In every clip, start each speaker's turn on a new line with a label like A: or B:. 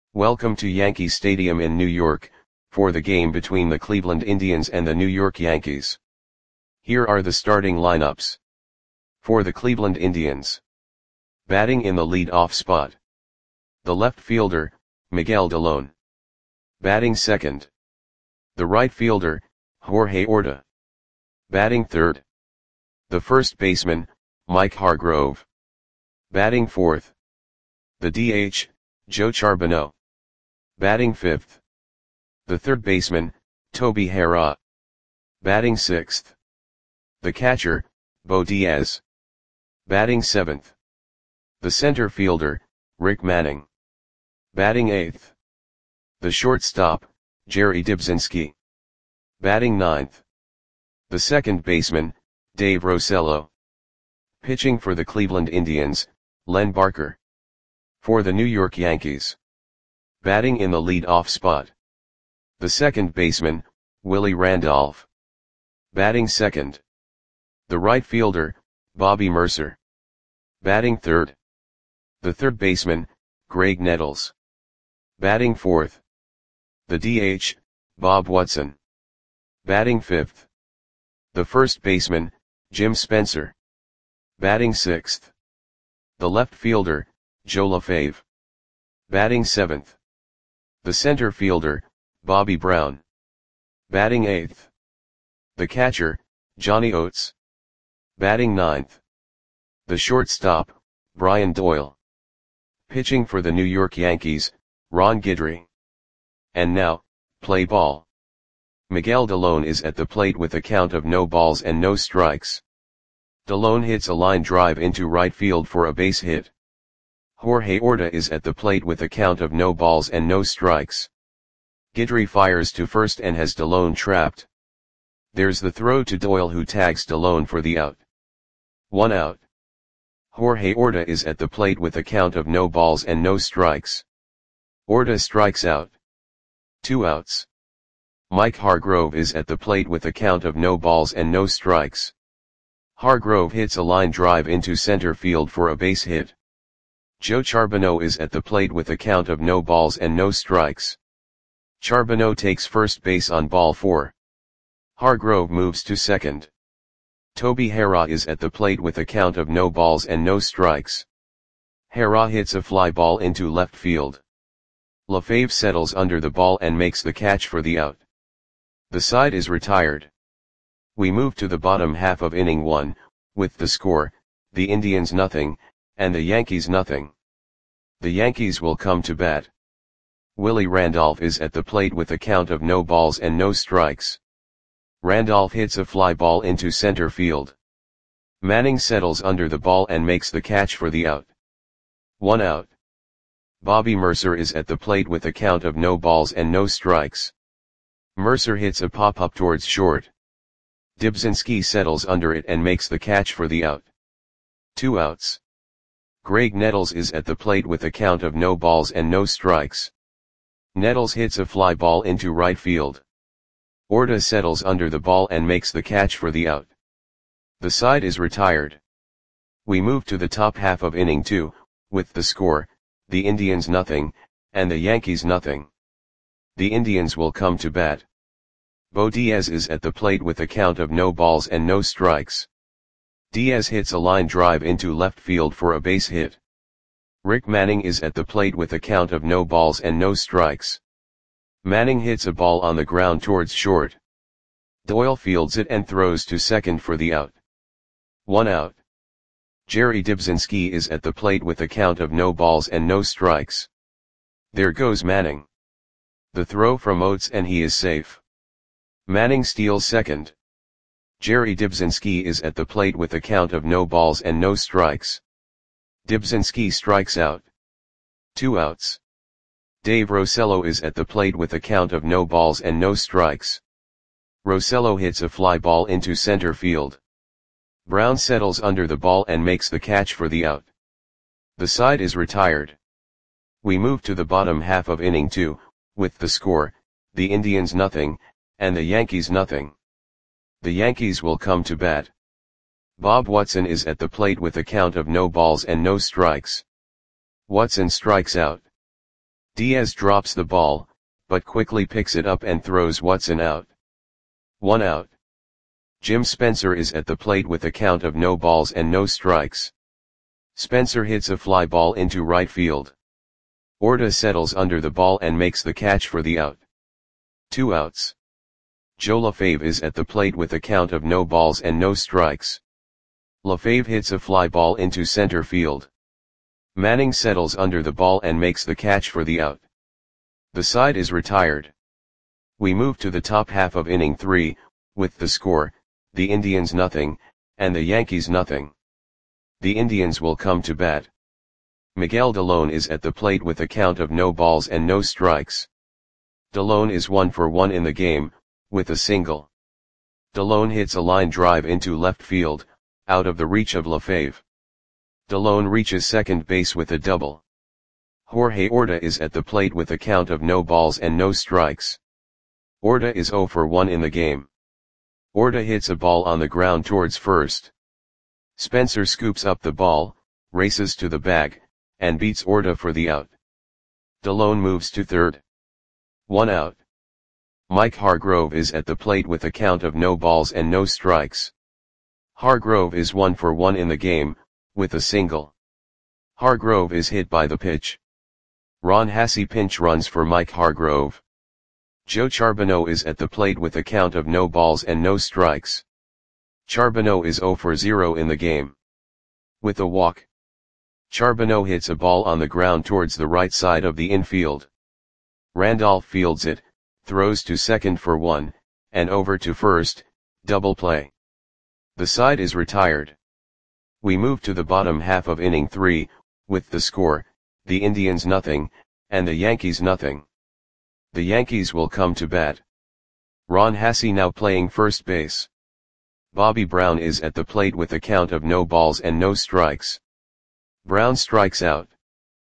A: Welcome to Yankee Stadium in New York, for the game between the Cleveland Indians and the New York Yankees. Here are the starting lineups. For the Cleveland Indians. Batting in the lead-off spot. The left fielder, Miguel Dellon. Batting second. The right fielder, Jorge Orta. Batting third. The first baseman, Mike Hargrove. Batting fourth. The DH, Joe Charbonneau. Batting fifth. The third baseman, Toby Harrah. Batting sixth. The catcher, Bo Diaz. Batting seventh. The center fielder, Rick Manning. Batting eighth. The shortstop, Jerry Dybzinski. Batting ninth. The second baseman, Dave Rosello. Pitching for the Cleveland Indians, Len Barker. For the New York Yankees. Batting in the lead-off spot. The second baseman, Willie Randolph. Batting second. The right fielder, Bobby Murcer. Batting third. The third baseman, Graig Nettles. Batting fourth. The DH, Bob Watson. Batting fifth. The first baseman, Jim Spencer. Batting sixth. The left fielder, Joe LaFave. Batting seventh. The center fielder, Bobby Brown. Batting eighth. The catcher, Johnny Oates. Batting ninth. The shortstop, Brian Doyle. Pitching for the New York Yankees, Ron Guidry. And now, play ball. Miguel Dellon is at the plate with a count of no balls and no strikes. Dellon hits a line drive into right field for a base hit. Jorge Orta is at the plate with a count of no balls and no strikes. Guidry fires to first and has Dellon trapped. There's the throw to Doyle, who tags Dellon for the out. 1 out. Jorge Orta is at the plate with a count of no balls and no strikes. Orta strikes out. 2 outs. Mike Hargrove is at the plate with a count of no balls and no strikes. Hargrove hits a line drive into center field for a base hit. Joe Charbonneau is at the plate with a count of no balls and no strikes. Charbonneau takes first base on ball 4. Hargrove moves to second. Toby Harrah is at the plate with a count of no balls and no strikes. Harrah hits a fly ball into left field. LaFave settles under the ball and makes the catch for the out. The side is retired. We move to the bottom half of inning 1, with the score, the Indians nothing, and the Yankees nothing. The Yankees will come to bat. Willie Randolph is at the plate with a count of no balls and no strikes. Randolph hits a fly ball into center field. Manning settles under the ball and makes the catch for the out. 1 out. Bobby Murcer is at the plate with a count of no balls and no strikes. Murcer hits a pop-up towards short. Dybzinski settles under it and makes the catch for the out. 2 outs. Graig Nettles is at the plate with a count of no balls and no strikes. Nettles hits a fly ball into right field. Orta settles under the ball and makes the catch for the out. The side is retired. We move to the top half of inning 2, with the score, the Indians nothing, and the Yankees nothing. The Indians will come to bat. Bo Diaz is at the plate with a count of no balls and no strikes. Diaz hits a line drive into left field for a base hit. Rick Manning is at the plate with a count of no balls and no strikes. Manning hits a ball on the ground towards short. Doyle fields it and throws to second for the out. 1 out. Jerry Dybzinski is at the plate with a count of no balls and no strikes. There goes Manning. The throw from Oates and he is safe. Manning steals second. Jerry Dybzinski is at the plate with a count of no balls and no strikes. Dybzinski strikes out. 2 outs. Dave Rosello is at the plate with a count of no balls and no strikes. Rosello hits a fly ball into center field. Brown settles under the ball and makes the catch for the out. The side is retired. We move to the bottom half of inning 2, with the score, the Indians nothing, and the Yankees nothing. The Yankees will come to bat. Bob Watson is at the plate with a count of no balls and no strikes. Watson strikes out. Diaz drops the ball, but quickly picks it up and throws Watson out. 1 out. Jim Spencer is at the plate with a count of no balls and no strikes. Spencer hits a fly ball into right field. Orta settles under the ball and makes the catch for the out. 2 outs. Joe LaFave is at the plate with a count of no balls and no strikes. LaFave hits a fly ball into center field. Manning settles under the ball and makes the catch for the out. The side is retired. We move to the top half of inning 3, with the score, the Indians nothing, and the Yankees nothing. The Indians will come to bat. Miguel Dalone is at the plate with a count of no balls and no strikes. Dalone is 1 for 1 in the game, with a single. Dalone hits a line drive into left field, out of the reach of LaFave. Dalone reaches second base with a double. Jorge Orta is at the plate with a count of no balls and no strikes. Orta is 0 for 1 in the game. Orta hits a ball on the ground towards first. Spencer scoops up the ball, races to the bag, and beats Orta for the out. Dalone moves to third. 1 out. Mike Hargrove is at the plate with a count of no balls and no strikes. Hargrove is 1 for 1 in the game, with a single. Hargrove is hit by the pitch. Ron Hassey pinch runs for Mike Hargrove. Joe Charbonneau is at the plate with a count of no balls and no strikes. Charbonneau is 0 for 0 in the game. With a walk. Charbonneau hits a ball on the ground towards the right side of the infield. Randolph fields it, throws to second for 1, and over to first, double play. The side is retired. We move to the bottom half of inning 3, with the score, the Indians nothing, and the Yankees nothing. The Yankees will come to bat. Ron Hassey now playing first base. Bobby Brown is at the plate with a count of no balls and no strikes. Brown strikes out.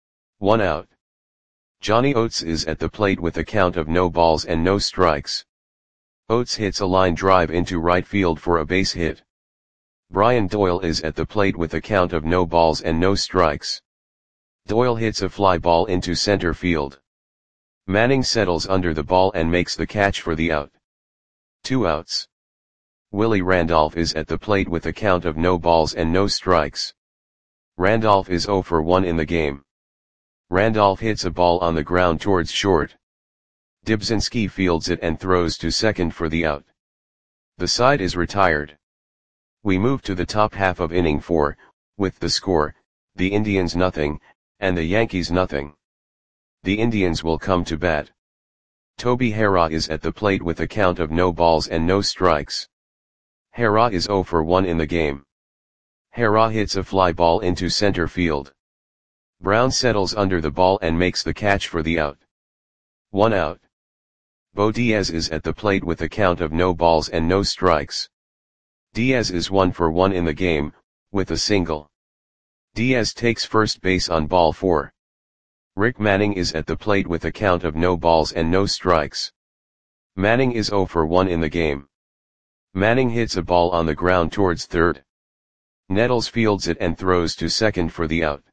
A: 1 out. Johnny Oates is at the plate with a count of no balls and no strikes. Oates hits a line drive into right field for a base hit. Brian Doyle is at the plate with a count of no balls and no strikes. Doyle hits a fly ball into center field. Manning settles under the ball and makes the catch for the out. 2 outs. Willie Randolph is at the plate with a count of no balls and no strikes. Randolph is 0 for 1 in the game. Randolph hits a ball on the ground towards short. Dibzinski fields it and throws to second for the out. The side is retired. We move to the top half of inning 4, with the score, the Indians nothing, and the Yankees nothing. The Indians will come to bat. Toby Harrah is at the plate with a count of no balls and no strikes. Harrah is 0 for 1 in the game. Harrah hits a fly ball into center field. Brown settles under the ball and makes the catch for the out. 1 out. Bo Diaz is at the plate with a count of no balls and no strikes. Diaz is 1 for 1 in the game, with a single. Diaz takes first base on ball 4. Rick Manning is at the plate with a count of no balls and no strikes. Manning is 0 for 1 in the game. Manning hits a ball on the ground towards third. Nettles fields it and throws to second for the out.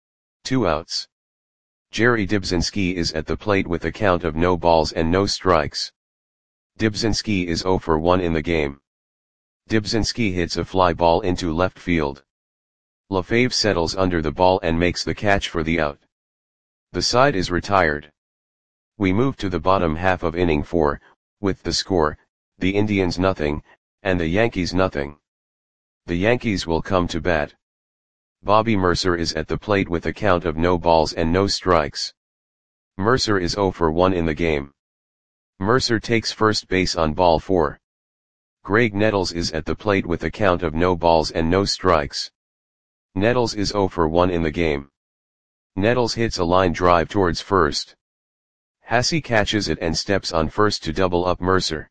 A: 2 outs. Jerry Dibzinski is at the plate with a count of no balls and no strikes. Dibzinski is 0 for 1 in the game. Dibzinski hits a fly ball into left field. LaFave settles under the ball and makes the catch for the out. The side is retired. We move to the bottom half of inning 4, with the score, the Indians nothing, and the Yankees nothing. The Yankees will come to bat. Bobby Mercer is at the plate with a count of no balls and no strikes. Mercer is 0 for 1 in the game. Mercer takes first base on ball 4. Greg Nettles is at the plate with a count of no balls and no strikes. Nettles is 0 for 1 in the game. Nettles hits a line drive towards first. Hassey catches it and steps on first to double up Mercer.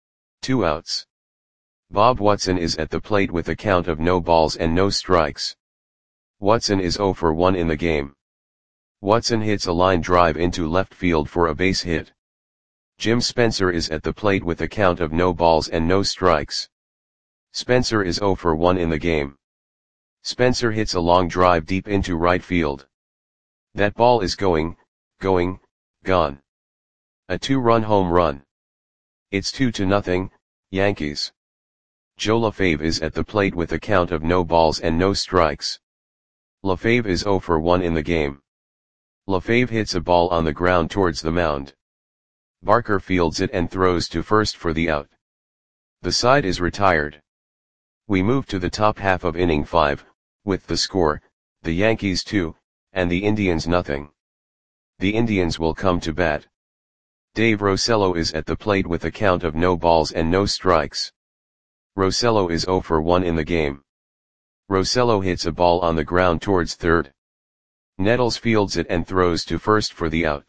A: 2 outs. Bob Watson is at the plate with a count of no balls and no strikes. Watson is 0 for 1 in the game. Watson hits a line drive into left field for a base hit. Jim Spencer is at the plate with a count of no balls and no strikes. Spencer is 0 for 1 in the game. Spencer hits a long drive deep into right field. That ball is going, gone. A 2-run home run. It's 2-0, Yankees. Joe LaFave is at the plate with a count of no balls and no strikes. LaFave is 0 for 1 in the game. LaFave hits a ball on the ground towards the mound. Barker fields it and throws to first for the out. The side is retired. We move to the top half of inning 5, with the score, the Yankees 2, and the Indians nothing. The Indians will come to bat. Dave Rosello is at the plate with a count of no balls and no strikes. Rosello is 0 for 1 in the game. Rosello hits a ball on the ground towards third. Nettles fields it and throws to first for the out.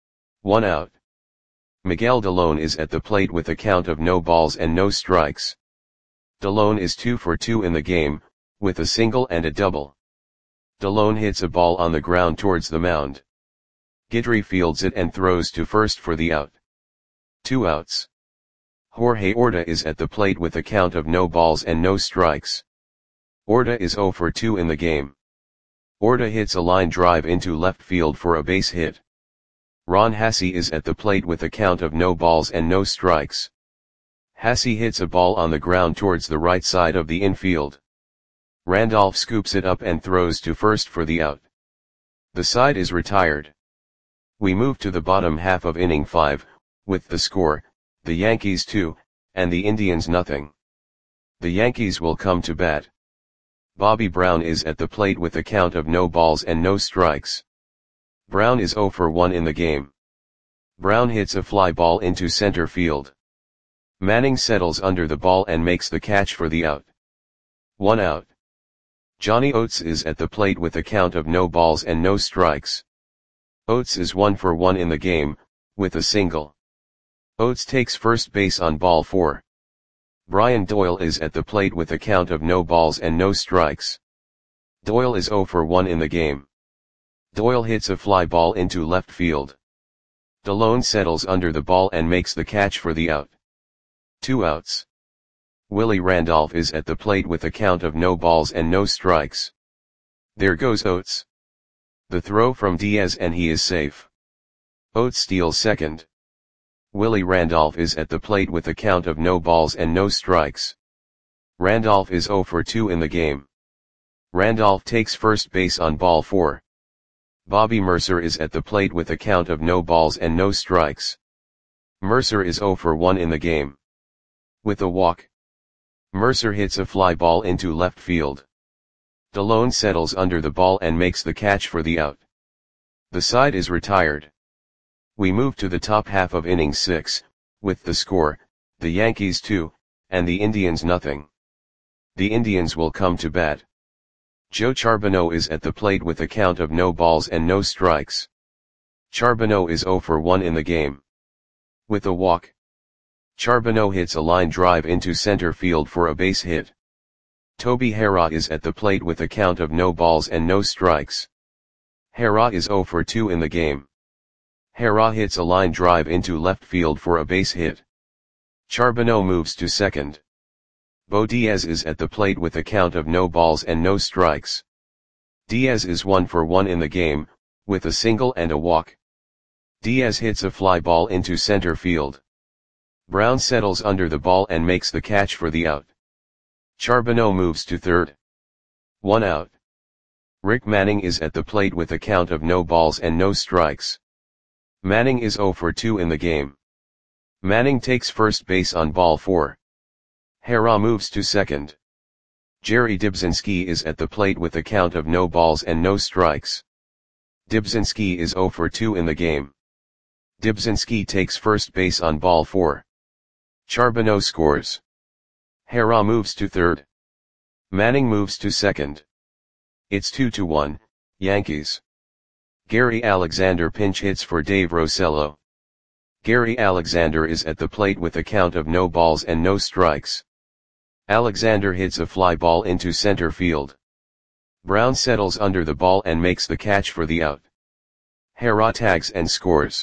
A: 1 out. Miguel Dalón is at the plate with a count of no balls and no strikes. Dalón is 2 for 2 in the game, with a single and a double. Dalón hits a ball on the ground towards the mound. Guidry fields it and throws to first for the out. 2 outs. Jorge Orta is at the plate with a count of no balls and no strikes. Orta is 0 for 2 in the game. Orta hits a line drive into left field for a base hit. Ron Hassey is at the plate with a count of no balls and no strikes. Hassey hits a ball on the ground towards the right side of the infield. Randolph scoops it up and throws to first for the out. The side is retired. We move to the bottom half of inning 5, with the score, the Yankees 2, and the Indians nothing. The Yankees will come to bat. Bobby Brown is at the plate with a count of no balls and no strikes. Brown is 0 for 1 in the game. Brown hits a fly ball into center field. Manning settles under the ball and makes the catch for the out. 1 out. Johnny Oates is at the plate with a count of no balls and no strikes. Oates is 1 for 1 in the game, with a single. Oates takes first base on ball 4. Brian Doyle is at the plate with a count of no balls and no strikes. Doyle is 0 for 1 in the game. Doyle hits a fly ball into left field. Dalón settles under the ball and makes the catch for the out. 2 outs. Willie Randolph is at the plate with a count of no balls and no strikes. There goes Oates. The throw from Diaz and he is safe. Oates steals second. Willie Randolph is at the plate with a count of no balls and no strikes. Randolph is 0 for 2 in the game. Randolph takes first base on ball 4. Bobby Mercer is at the plate with a count of no balls and no strikes. Mercer is 0 for 1 in the game. With a walk. Mercer hits a fly ball into left field. Dalón settles under the ball and makes the catch for the out. The side is retired. We move to the top half of inning 6, with the score, the Yankees 2, and the Indians nothing. The Indians will come to bat. Joe Charbonneau is at the plate with a count of no balls and no strikes. Charbonneau is 0 for 1 in the game. With a walk. Charbonneau hits a line drive into center field for a base hit. Toby Harrah is at the plate with a count of no balls and no strikes. Harrah is 0 for 2 in the game. Harrah hits a line drive into left field for a base hit. Charbonneau moves to second. Bo Diaz is at the plate with a count of no balls and no strikes. Diaz is 1 for 1 in the game, with a single and a walk. Diaz hits a fly ball into center field. Brown settles under the ball and makes the catch for the out. Charbonneau moves to third. 1 out. Rick Manning is at the plate with a count of no balls and no strikes. Manning is 0 for 2 in the game. Manning takes first base on ball 4. Harrah moves to second. Jerry Dybzinski is at the plate with a count of no balls and no strikes. Dybzinski is 0 for 2 in the game. Dybzinski takes first base on ball 4. Charbonneau scores. Harrah moves to third. Manning moves to second. It's 2-1, Yankees. Gary Alexander pinch hits for Dave Rosello. Gary Alexander is at the plate with a count of no balls and no strikes. Alexander hits a fly ball into center field. Brown settles under the ball and makes the catch for the out. Harrah tags and scores.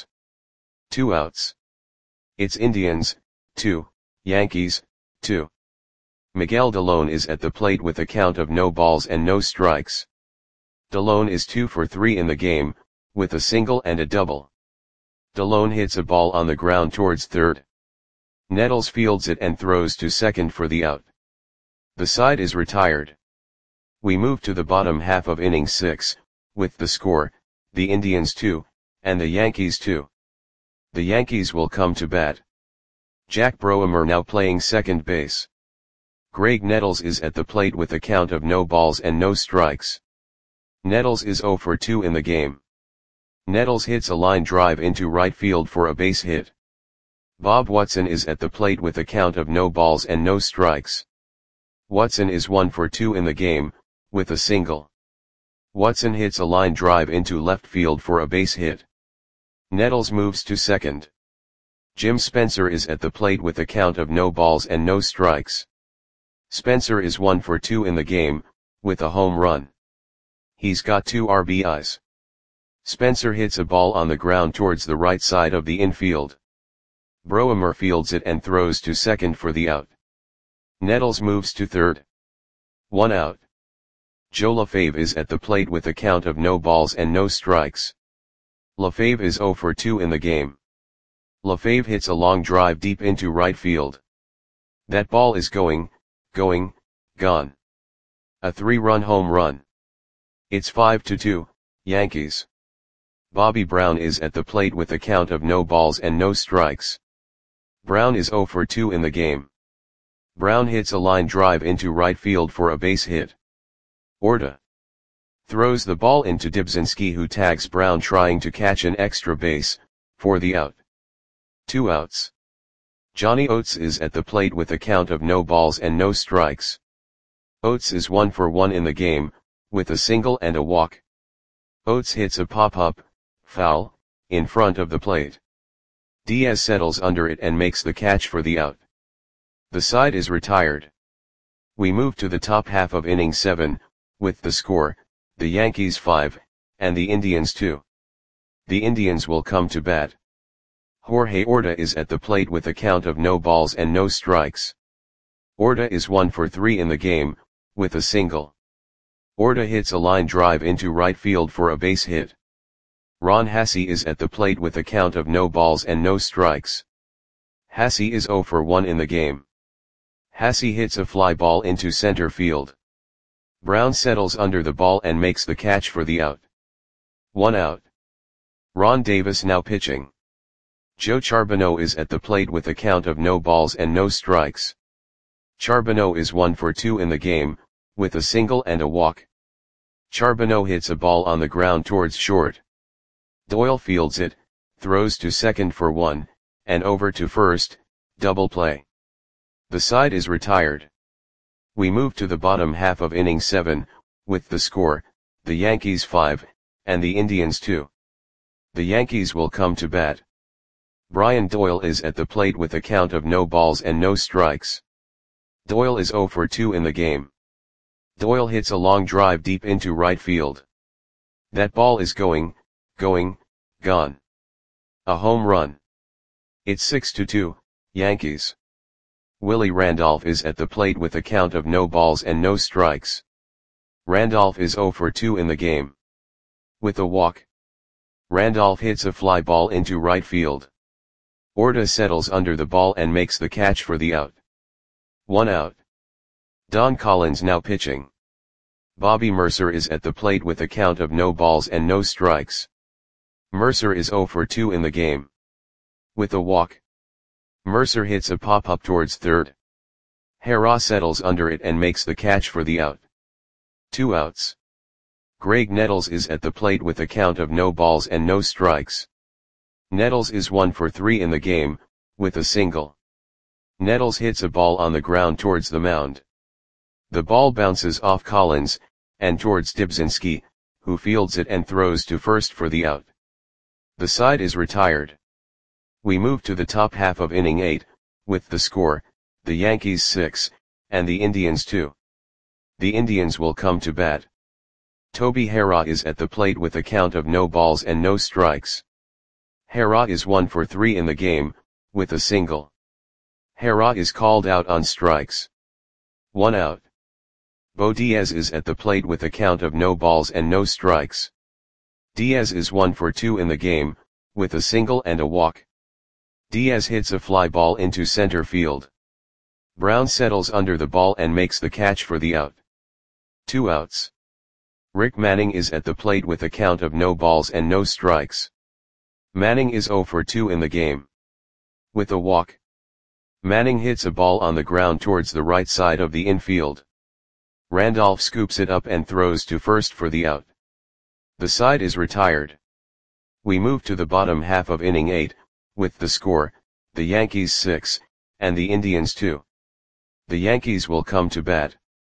A: 2 outs. It's Indians, 2, Yankees, 2. Miguel Dalón is at the plate with a count of no balls and no strikes. Dalón is 2 for 3 in the game, with a single and a double. Delone hits a ball on the ground towards third. Nettles fields it and throws to second for the out. The side is retired. We move to the bottom half of inning 6, with the score, the Indians 2, and the Yankees 2. The Yankees will come to bat. Jack Broemer now playing second base. Greg Nettles is at the plate with a count of no balls and no strikes. Nettles is 0 for 2 in the game. Nettles hits a line drive into right field for a base hit. Bob Watson is at the plate with a count of no balls and no strikes. Watson is 1 for 2 in the game, with a single. Watson hits a line drive into left field for a base hit. Nettles moves to second. Jim Spencer is at the plate with a count of no balls and no strikes. Spencer is 1 for 2 in the game, with a home run. He's got 2 RBIs. Spencer hits a ball on the ground towards the right side of the infield. Broemer fields it and throws to second for the out. Nettles moves to third. 1 out. Joe LaFave is at the plate with a count of no balls and no strikes. LaFave is 0 for 2 in the game. LaFave hits a long drive deep into right field. That ball is gone. A 3-run home run. It's 5-2, Yankees. Bobby Brown is at the plate with a count of no balls and no strikes. Brown is 0 for 2 in the game. Brown hits a line drive into right field for a base hit. Orta throws the ball into Dibzinski, who tags Brown trying to catch an extra base, for the out. 2 outs. Johnny Oates is at the plate with a count of no balls and no strikes. Oates is 1 for 1 in the game, with a single and a walk. Oates hits a pop-up, foul, in front of the plate. Diaz settles under it and makes the catch for the out. The side is retired. We move to the top half of inning 7, with the score, the Yankees 5, and the Indians 2. The Indians will come to bat. Jorge Orta is at the plate with a count of no balls and no strikes. Orta is 1 for 3 in the game, with a single. Orta hits a line drive into right field for a base hit. Ron Hassey is at the plate with a count of no balls and no strikes. Hassey is 0 for 1 in the game. Hassey hits a fly ball into center field. Brown settles under the ball and makes the catch for the out. 1 out. Ron Davis now pitching. Joe Charbonneau is at the plate with a count of no balls and no strikes. Charbonneau is 1 for 2 in the game, with a single and a walk. Charbonneau hits a ball on the ground towards short. Doyle fields it, throws to second for 1, and over to first, double play. The side is retired. We move to the bottom half of inning 7, with the score, the Yankees 5, and the Indians 2. The Yankees will come to bat. Brian Doyle is at the plate with a count of no balls and no strikes. Doyle is 0 for 2 in the game. Doyle hits a long drive deep into right field. That ball is gone. A home run. It's 6-2, Yankees. Willie Randolph is at the plate with a count of no balls and no strikes. Randolph is 0 for 2 in the game. With a walk. Randolph hits a fly ball into right field. Orta settles under the ball and makes the catch for the out. 1 out. Don Collins now pitching. Bobby Mercer is at the plate with a count of no balls and no strikes. Mercer is 0 for 2 in the game. With a walk. Mercer hits a pop-up towards third. Hera settles under it and makes the catch for the out. 2 outs. Greg Nettles is at the plate with a count of no balls and no strikes. Nettles is 1 for 3 in the game, with a single. Nettles hits a ball on the ground towards the mound. The ball bounces off Collins, and towards Dibzinski, who fields it and throws to first for the out. The side is retired. We move to the top half of inning 8, with the score, the Yankees 6, and the Indians 2. The Indians will come to bat. Toby Hera is at the plate with a count of no balls and no strikes. Hera is 1 for 3 in the game, with a single. Hera is called out on strikes. 1 out. Bo Diaz is at the plate with a count of no balls and no strikes. Diaz is 1 for 2 in the game, with a single and a walk. Diaz hits a fly ball into center field. Brown settles under the ball and makes the catch for the out. 2 outs. Rick Manning is at the plate with a count of no balls and no strikes. Manning is 0 for 2 in the game. With a walk, Manning hits a ball on the ground towards the right side of the infield. Randolph scoops it up and throws to first for the out. The side is retired. We move to the bottom half of inning 8, with the score, the Yankees 6, and the Indians 2. The Yankees will come to bat.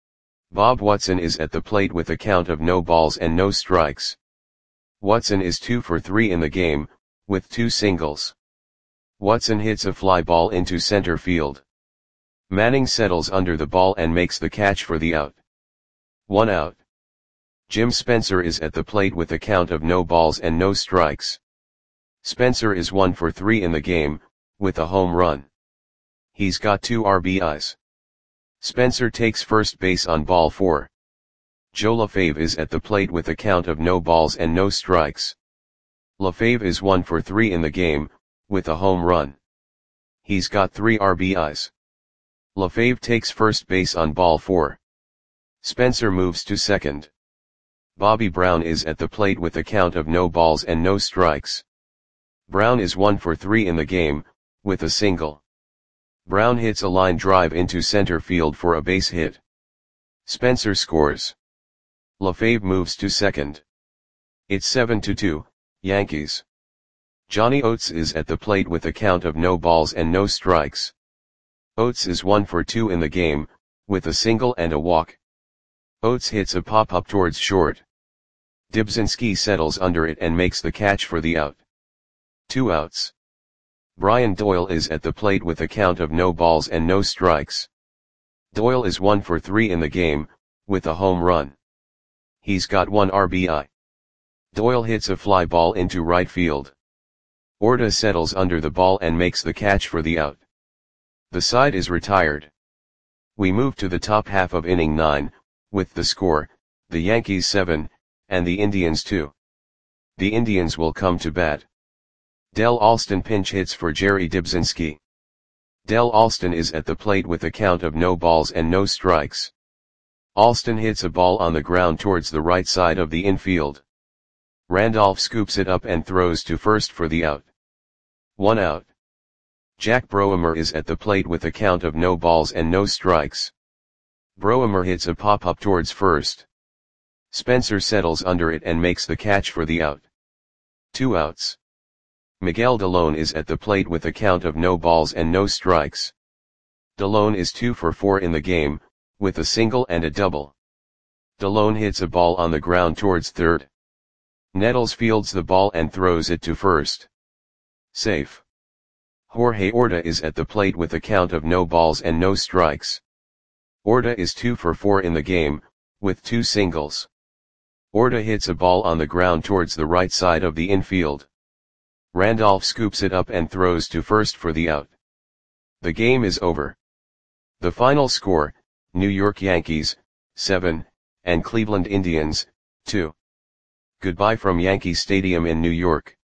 A: Bob Watson is at the plate with a count of no balls and no strikes. Watson is 2 for 3 in the game, with 2 singles. Watson hits a fly ball into center field. Manning settles under the ball and makes the catch for the out. 1 out. Jim Spencer is at the plate with a count of no balls and no strikes. Spencer is 1 for 3 in the game, with a home run. He's got 2 RBIs. Spencer takes first base on ball 4. Joe LaFave is at the plate with a count of no balls and no strikes. LaFave is 1 for 3 in the game, with a home run. He's got 3 RBIs. LaFave takes first base on ball 4. Spencer moves to second. Bobby Brown is at the plate with a count of no balls and no strikes. Brown is 1 for 3 in the game, with a single. Brown hits a line drive into center field for a base hit. Spencer scores. LaFave moves to second. It's 7-2, Yankees. Johnny Oates is at the plate with a count of no balls and no strikes. Oates is 1 for 2 in the game, with a single and a walk. Oates hits a pop-up towards short. Dybzinski settles under it and makes the catch for the out. 2 outs. Brian Doyle is at the plate with a count of no balls and no strikes. Doyle is 1 for 3 in the game, with a home run. He's got 1 RBI. Doyle hits a fly ball into right field. Orta settles under the ball and makes the catch for the out. The side is retired. We move to the top half of inning 9, with the score, the Yankees 7, and the Indians 2. The Indians will come to bat. Del Alston pinch hits for Jerry Dybzinski. Del Alston is at the plate with a count of no balls and no strikes. Alston hits a ball on the ground towards the right side of the infield. Randolph scoops it up and throws to first for the out. 1 out. Jack Broemer is at the plate with a count of no balls and no strikes. Broemer hits a pop-up towards first. Spencer settles under it and makes the catch for the out. 2 outs. Miguel Delone is at the plate with a count of no balls and no strikes. Delone is 2 for 4 in the game, with a single and a double. Delone hits a ball on the ground towards third. Nettles fields the ball and throws it to first. Safe. Jorge Orta is at the plate with a count of no balls and no strikes. Orta is 2 for 4 in the game, with 2 singles. Orta hits a ball on the ground towards the right side of the infield. Randolph scoops it up and throws to first for the out. The game is over. The final score, New York Yankees, 7, and Cleveland Indians, 2. Goodbye from Yankee Stadium in New York.